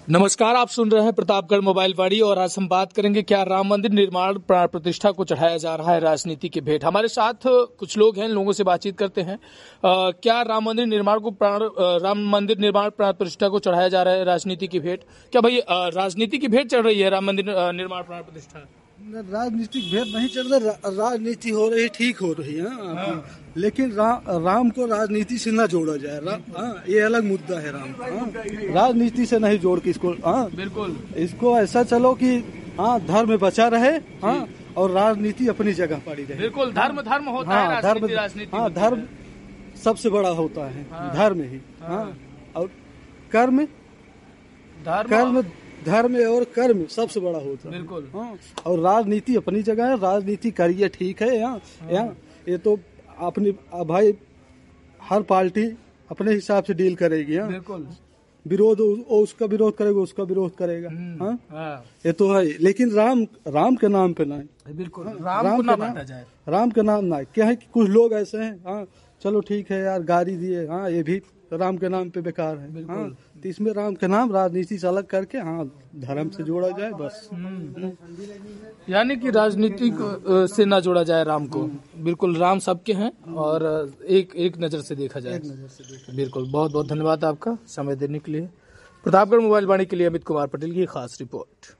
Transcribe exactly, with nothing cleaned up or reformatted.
नमस्कार, आप सुन रहे हैं प्रतापगढ़ मोबाइल वाणी और आज हम बात करेंगे क्या राम मंदिर निर्माण प्राण प्रतिष्ठा को चढ़ाया जा रहा है राजनीति की भेंट। हमारे साथ कुछ लोग हैं, लोगों से बातचीत करते हैं। आ, क्या राम मंदिर निर्माण को प्राण राम मंदिर निर्माण प्राण प्रतिष्ठा को चढ़ाया जा रहा है राजनीति की भेंट? क्या भाई राजनीति की भेंट चढ़ रही है राम मंदिर निर्माण प्राण प्रतिष्ठा? राजनीतिक भेद नहीं चल रहा, रा, राजनीति हो रही, ठीक हो रही है। हाँ। लेकिन रा, राम को राजनीति से न जोड़ा जाए। हाँ, ये अलग मुद्दा है। राम हाँ, राजनीति से नहीं जोड़ के इसको हाँ बिल्कुल इसको ऐसा चलो कि हाँ धर्म बचा रहे हाँ और राजनीति अपनी जगह पड़ी रहे। बिल्कुल, धर्म धर्म होता हाँ, है, धर्म राजनीति हाँ धर्म सबसे बड़ा होता है। हाँ, धर्म ही हाँ और कर्म कर्म धर्म और कर्म सबसे बड़ा होता है। बिल्कुल हाँ और राजनीति अपनी जगह है। राजनीति करिए, ठीक है। यहाँ यहाँ ये तो अपनी भाई हर पार्टी अपने हिसाब से डील करेगी। हाँ बिल्कुल, विरोध उसका विरोध करेगा, उसका विरोध करेगा। हाँ हाँ ये तो है, लेकिन राम राम के नाम पे नहीं। बिल्कुल, हाँ, राम, राम को ना के नाम बांटा जाए। राम के नाम ना क्या है कि कुछ लोग ऐसे हैं हाँ चलो ठीक है यार गाड़ी दिए, हाँ ये भी राम के नाम पे बेकार है। हाँ तो इसमें राम के नाम राजनीति से अलग करके हाँ धर्म से जोड़ा जाए बस। यानी कि राजनीति से ना जोड़ा जाए राम को। बिल्कुल, राम सबके हैं और एक एक नजर से देखा जाए। एक नजर से देखा। बिल्कुल, बहुत बहुत धन्यवाद आपका समय देने के लिए। प्रतापगढ़ मोबाइल वाणी के लिए अमित कुमार पटेल की खास रिपोर्ट।